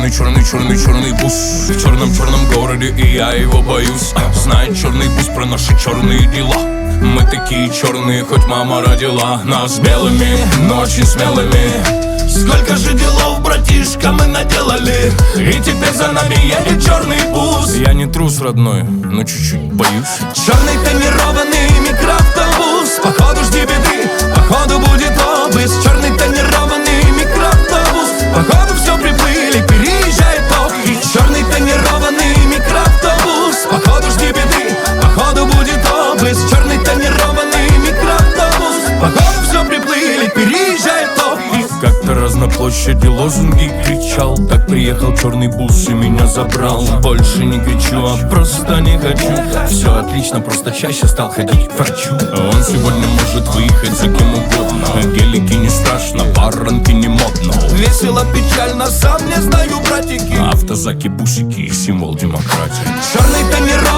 черный бус в черном городе, и я его боюсь. Знает черный бус про наши черные дела. Мы такие черные, хоть мама родила нас белыми, но очень смелыми. Сколько же делов, братишка, мы наделали, и теперь за нами едет черный бус. Я не трус, родной, но чуть-чуть боюсь. Черный тонированный микроавтобус. Походу жди беды, походу будет обыск. Черный тонированный микроавтобус. Походу все приплыли, переезжает охи. Черный тонированный микроавтобус. Походу жди беды, походу будет обыск. Черный тонированный микроавтобус. Походу все приплыли, переезжает охи. Как-то раз на площади лозунги кричал. Так приехал черный бус и меня забрал. Больше не кричу, а просто не хочу. Все отлично, просто чаще стал ходить к врачу. Он сегодня может выехать за кем угодно. Гелики не страшно, баранки не модно. Весело, печально, сам не знаю, братики. Автозаки, бусики, символ демократии. Черный тонированный